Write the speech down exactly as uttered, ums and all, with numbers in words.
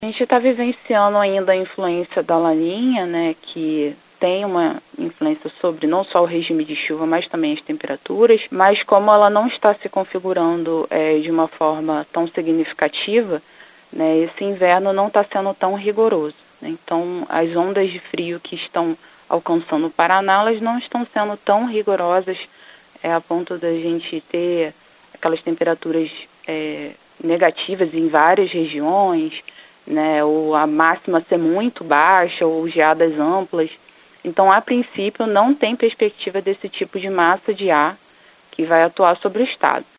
A gente está vivenciando ainda a influência da Laninha, né, que tem uma influência sobre não só o regime de chuva, mas também as temperaturas, mas como ela não está se configurando é, de uma forma tão significativa, né, esse inverno não está sendo tão rigoroso, né? Então, as ondas de frio que estão alcançando o Paraná, elas não estão sendo tão rigorosas é, a ponto da gente ter aquelas temperaturas é, negativas em várias regiões, né, ou a máxima ser muito baixa, ou geadas amplas. Então, a princípio, não tem perspectiva desse tipo de massa de ar que vai atuar sobre o estado.